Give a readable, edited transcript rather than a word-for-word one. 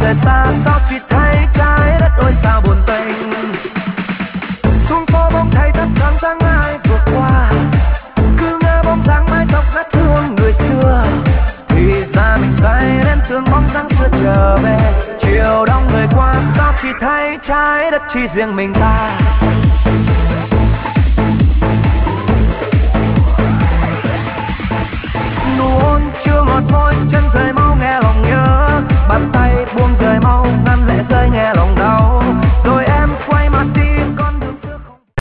người ta sao chỉ thấy trái đất ôi sao buồn tênh. Xuống phố bóng thấy tất cả dáng ai vừa qua, cứ nghe bóng dáng mái tóc rất thương người xưa. Thì ra mình say đến thương bóng dáng xưa trở về. Chiều đông người qua sao chỉ thấy trái đất chỉ riêng mình ta.